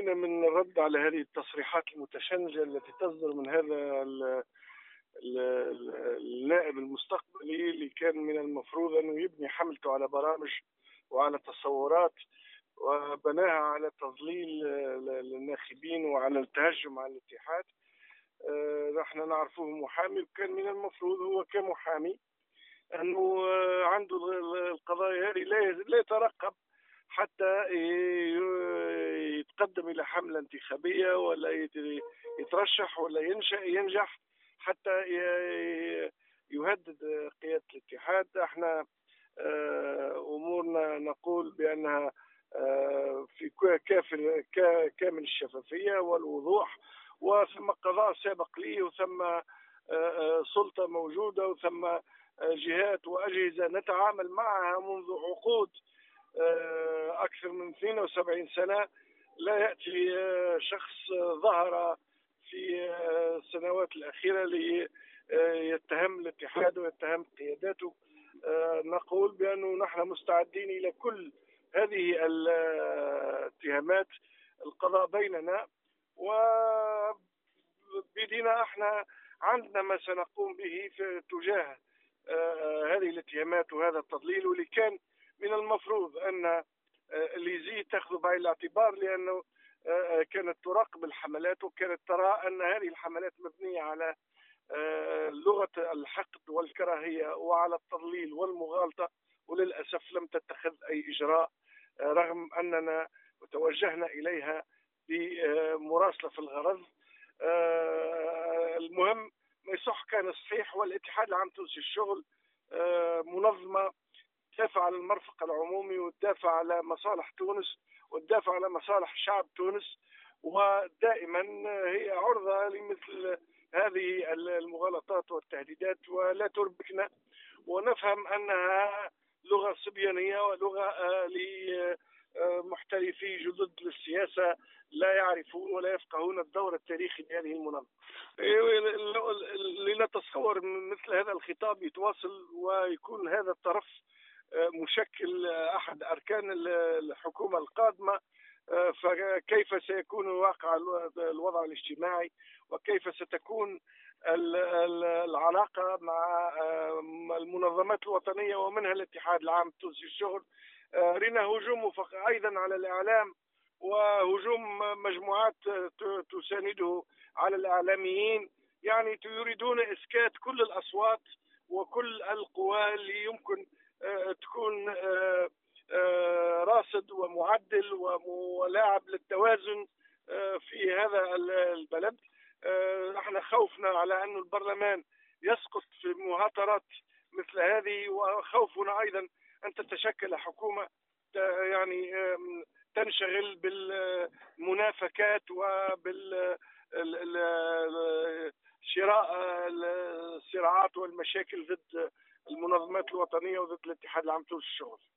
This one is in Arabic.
بدينا من الرد على هذه التصريحات المتشنجة التي تصدر من هذا النائب المستقبلي اللي كان من المفروض أنه يبني حملته على برامج وعلى تصورات وبناها على تضليل الناخبين وعلى التهجم على الاتحاد. نحن نعرفه محامي، وكان من المفروض هو كمحامي أنه عنده القضايا هذه لا يترقب حتى يتقدم إلى حملة انتخابية ولا يترشح ولا ينجح حتى يهدد قيادة الاتحاد. احنا أمورنا نقول بأنها في كامل الشفافية والوضوح، وثم قضاء سابق لي، وثم سلطة موجودة، وثم جهات وأجهزة نتعامل معها منذ عقود، أكثر من 72 سنة. لا يأتي شخص ظهر في السنوات الأخيرة ليتهم الاتحاد ويتهم قياداته. نقول بأنه نحن مستعدين إلى كل هذه الاتهامات. القضاء بيننا، وبدينا احنا عندنا ما سنقوم به في تجاه هذه الاتهامات وهذا التضليل، واللي كان من المفروض أن اللي يزيد تأخذ بعين الاعتبار، لأنه كانت تراقب الحملات وكانت ترى أن هذه الحملات مبنية على لغة الحقد والكراهية وعلى التضليل والمغالطة، وللأسف لم تتخذ أي إجراء رغم أننا توجهنا إليها بمراسلة في الغرض. المهم ما يصح كان صحيح، والاتحاد العام التونسي للشغل منظمة تدافع على المرفق العمومي وتدافع على مصالح تونس وتدافع على مصالح شعب تونس، ودائما هي عرضة لمثل هذه المغالطات والتهديدات ولا تربكنا، ونفهم أنها لغة صبيانية ولغة لمحترفي جدد للسياسة لا يعرفون ولا يفقهون الدور التاريخي لهذه المنظمة. لنتصور مثل هذا الخطاب يتواصل ويكون هذا الطرف مشكل أحد أركان الحكومة القادمة، فكيف سيكون واقع الوضع الاجتماعي وكيف ستكون العلاقة مع المنظمات الوطنية ومنها الاتحاد العام التونسي للشغل. رينا هجوم أيضا على الإعلام وهجوم مجموعات تسانده على الإعلاميين، يعني يريدون إسكات كل الأصوات وكل القوى اللي يمكن تكون راصد ومعدل ولاعب للتوازن في هذا البلد. احنا خوفنا على أن البرلمان يسقط في مهاترات مثل هذه، وخوفنا أيضا أن تتشكل حكومة يعني تنشغل بالمنافكات وبالشراء الصراعات والمشاكل ضد المنظمات الوطنية وضد الاتحاد العام التونسي للشغل.